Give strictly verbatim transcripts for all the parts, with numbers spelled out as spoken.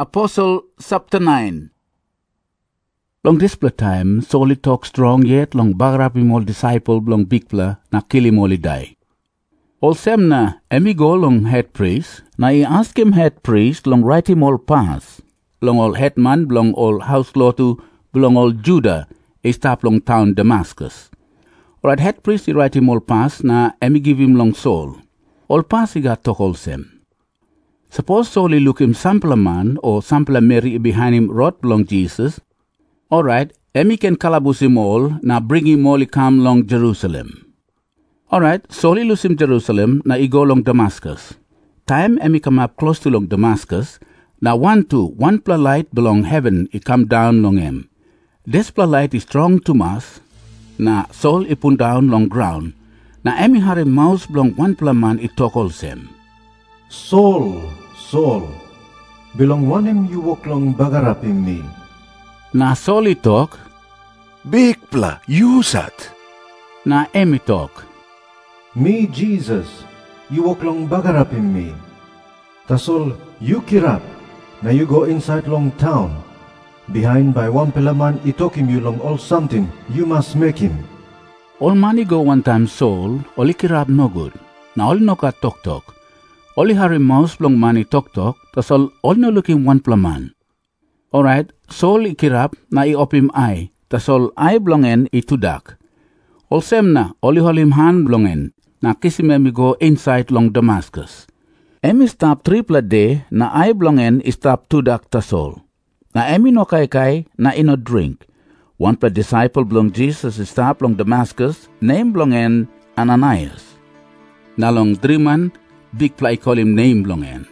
Apostle chapter nine. Long displa time, Saul talk strong yet long bagrapim all disciple long bigpla na kilim all die. All sem na emi go long head priest, na I ask him head priest long write him all pass. Long all headman long all house law to belong all Judah, a stop long town Damascus. Alright, head priest he write him all pass, na emi give him long Saul. All pass he got talk all sem. Suppose Saul he look him sample a man or sample a Mary behind him rot long Jesus. Alright, emi can calabus him all, na bring him all he come long Jerusalem. Alright, Saul he lose him Jerusalem, na he go long Damascus. Time emi come up close to long Damascus, na one two, one pla light belong heaven he come down long him. This pla light is strong to mass, na Saul he put down long ground, na emi hari mouse belong one pla man he talk all same. Saul, Saul, belong one him you walk long bagarapim me. Na Saul he talk, Bigpla, you sat. na emi talk. Me Jesus, you walk long bagarapim me. Tasol, you kirap, na you go inside long town. Behind by one pelaman he talk him you long all something, you must make him. All money go one time Saul, all he kirab no good. Na all no ka talk talk. All he hari mouse long money talk talk, tasol all no looking one plaman. Alright, Saul i kirap na I op him eye, tasol eye blongen I tudak. All sem na, all I hol him hand blongen, na kisim emi go inside long Damascus. Emi stop triple day, na eye blongen I stop tudak tasol. Na emi no kai kai, na I no drink. One per disciple blong Jesus I stop long Damascus, name blongen Ananias. Na long driman, big play call him name blongen.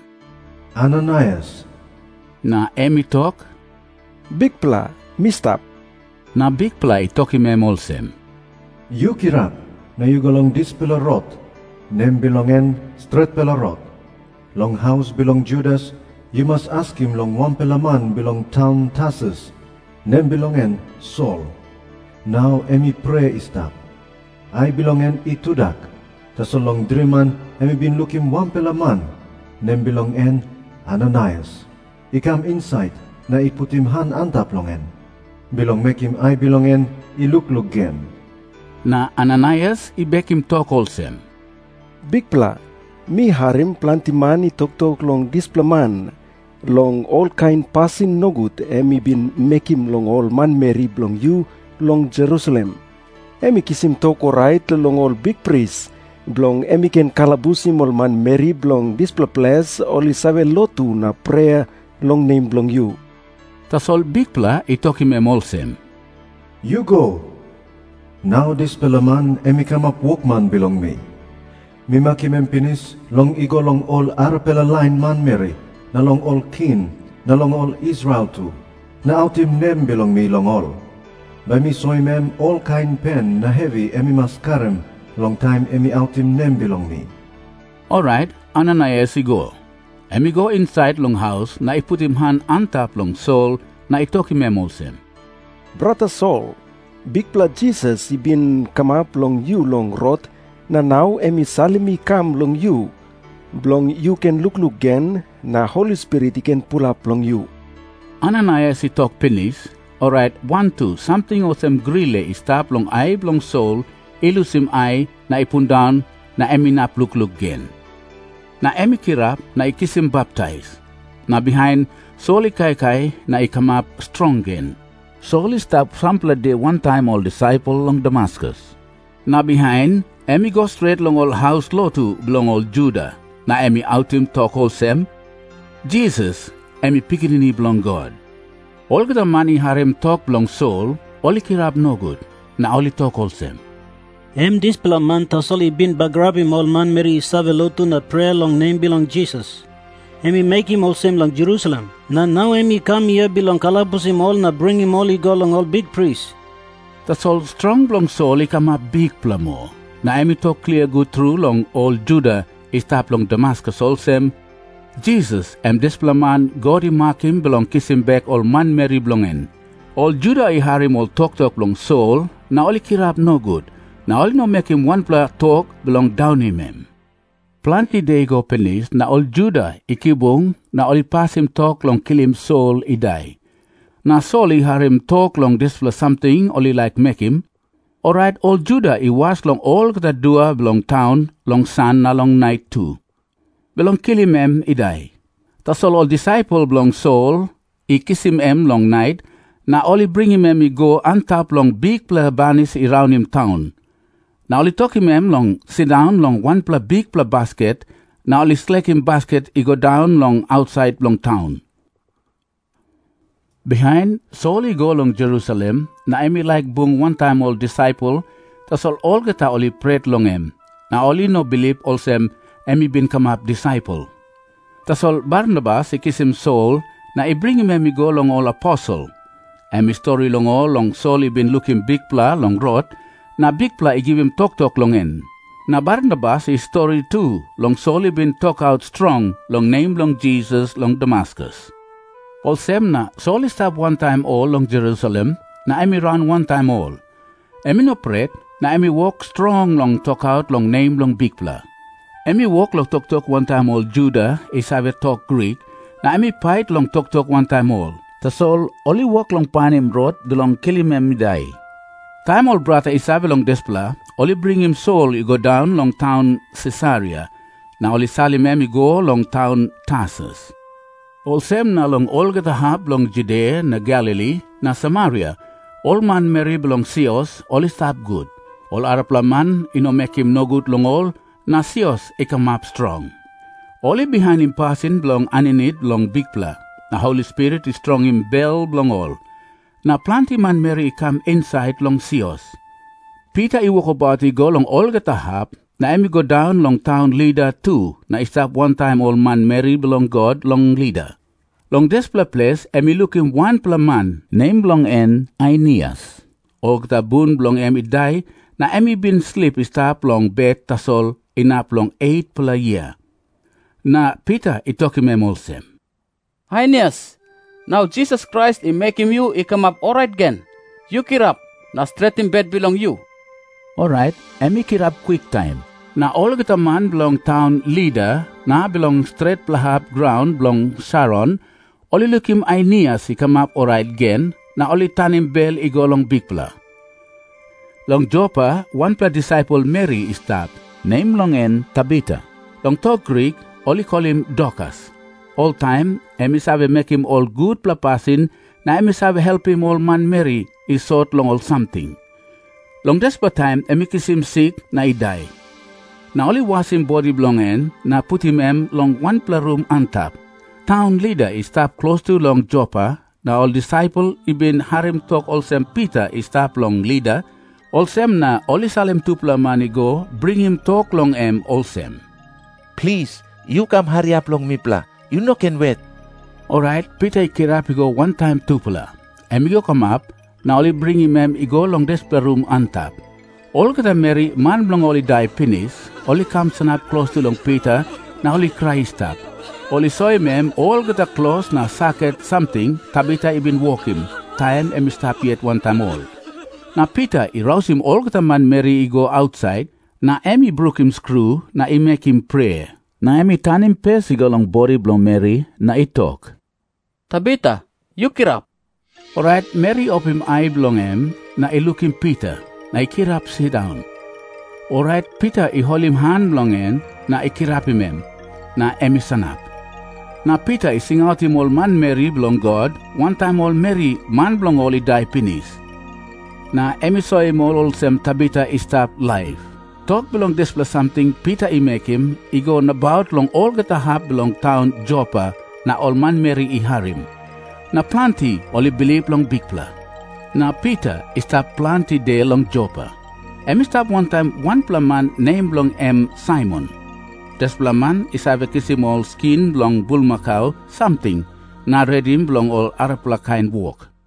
Ananias. Na emi talk, Bigpla, me stop. na big play talk him em olsem. You kirap, na you go long this pela rot. Name belongen straight pela rot. Long house belong Judas, you must ask him long one pelaman belong town Tarsus. Name belongen Saul. Now emi pray istap. I belongen itudak. Tasol long dreaman emi been looking one pelaman. Name belongen Ananias. I come inside, na I put him hand antap longen. Belong make him I belongen I look look gen. Na Ananias I bek him talk olsem. Bigpla, me harim plantimani tok tok long displaman. Long all kind passing no good, emi bin make him long all man Mary blong you long Jerusalem. Emi kisim talk alright long all big priest. Blong emi ken kalabusim all man Mary blong displa place oli sabe lotu na prayer long name blong you. Tasol big pla I talk him em olsem. You go. Now this pelaman emi come up workman belong me. Me make him empinis long igo long all arpela line man Mary. Na long all kin, na long all Israel too. Na out him name belong me long all. By me so him em all kind pen na heavy emi maskarem. Long time emi out him name belong me. Alright, Ananias I go. Emi go inside long house, na I put him hand antap long Saul, na I talk him em olsem. Brother Saul, Bigpla Jesus he been come up long you long rot, na now emi salimi come long you. Blong you can look look gen, na Holy Spirit he can pull up long you. Ananias I talk finish. Alright, one two, something olsem grille I stop long I long Saul, ilusim I, na I put down, na emi nap look look gen. Na emi kirap, na I kiss him baptize. Na behind, Saul I kai kai, na I come up strong gen. Saul I stop sample day one time all disciple long Damascus. Na behind, emi go straight long all house law to belong all Judah. Na emi out him talk all sem. Jesus, emi pikini belong God. All the money harem talk belong Saul, all I kirap no good. Na all I talk all sem. Em displa man tasoli bin bagrabim all man Mary savelotu na prayer long name belong Jesus. Emi make him all same long Jerusalem. Na now emi come here belong kalabus him all na bring him all he go long all big priest. That's all strong belong Saul I come up big plamo. Na emi talk clear good through long all Judah is tap long Damascus all same. Jesus em displa man God I mark him belong kiss him back all man Mary belongen. All Judah I harim all talk talk long Saul. Na all I kirap no good. Now all no make him one pla talk belong down him em. Planti day go penis na ol Judah ikibong na oli pass him talk long kill him Saul I die. Na Saul I har him talk long this for something oli like make him. Alright, all Judah I was long all the dua belong town, long sun na long night too. Belong kill him em I die. Tas all all disciple belong Saul, I kiss him em long night, na only bring him em I go untap long big pla banis I round him town. Na only talk him em long sit down long one pla big pla basket, na only slack him basket I go down long outside long town. Behind, Saul I go long Jerusalem, na emi like bung one time all disciple, tas all all geta oli pret long em. Na oli no believe olsem emi bin come up disciple. Tas all Barnabas I kiss him Saul, na I bring him emi go long all apostle. Emi story long all long Saul I been looking big pla long road, na big pla I give him talk talk long en. Na Barnabas I story too, long Saul I been talk out strong, long name long Jesus long Damascus. Olsem na Saul I stop one time all long Jerusalem, na emi run one time all. Emi no pret, na emi walk strong long talk out long name long big pla. Emi walk long talk talk one time all Judah, I sabe talk Greek, na emi fight long talk talk one time all. Ta Saul only walk long panim road, de long kill him emi die. Time all brother I sabe long despla, only bring him Saul I go down long town Caesarea, na only salim emi go long town Tarsus. Olsem na long all geta hab long Judea na Galilee na Samaria, all man Mary belong Sios, all stop good. All Arapla man ino make him no good long all, na Sios I come up strong. Only behind him passing belong Aninit belong big pla, na Holy Spirit is strong him bell belong all. Na plenty man Mary I come inside long Sios. Peter I walk about I go long all geta hab, na emi go down long town leader too, na stop one time all man Mary belong God long leader. Long this pla place, emi look him one pla man, name belong en Aeneas. Og the boon belong emi die, na emi bin sleep stop long bed tasol, inap long eight pla year. Na Peter I talk him em olsem. Aeneas, now Jesus Christ I make him you I come up alright again. You get up, na straight in bed belong you. Alright, emi get up quick time. Na all geta man belong town leader, na belong straight plahap ground belong Sharon, only look him Aeneas he come up alright again, na only turn him bell I go long big pla. Long Joppa, one pla disciple Mary stop, name long en Tabitha. Long talk Greek, only call him Dorcas. All time, emi sabe make him all good pla passing, na emi sabe help him all man Mary is sort long all something. Long desperate time, emi kiss him sick, na I die. Na only was him body belong en, na put him em long one pla room on top. Town leader is stop close to long Joppa, na all disciple I been harim talk olsem Peter is stop long leader, olsem na only salem two pla mani go, bring him talk long em olsem. Please, you come hurry up long me pla, you no can wait. Alright, Peter I kirap I go one time two pla. Em I go come up, na only bring him em I go long this pla room on top. All geta Mary, man belong only die finish, only comes and up close to long Peter, na only cry stop. Only saw him em, all geta close na socket something, Tabitha I been walking, time em stop yet one time all. Na Peter I rouse him all geta man Mary I go outside, na emi broke him screw, na I make him pray. Na emi turn him pace I go long body belong Mary, na I talk. Tabitha, you get up. Alright, Mary up him eye belong em, na I look him Peter. Na I kirap sit down. Alright, Peter I hold him hand long en, na I kirap him em, na emi sanap. Na Peter I sing out him all man Mary belong God, one time all Mary man belong all I die finish. Na emi saw him all all sem Tabitha I stop life. Talk belong this plus something Peter I make him, I go on about long all geta hap belong town Joppa, na all man Mary I harim. Na plenty all I believe long big pla. Na Peter I stop plenty day long Joppa. Emi stop one time one pla man name long em Simon. Des pla man is have a kiss him all skin long bull macau something. Na read him long all Arapla kind walk.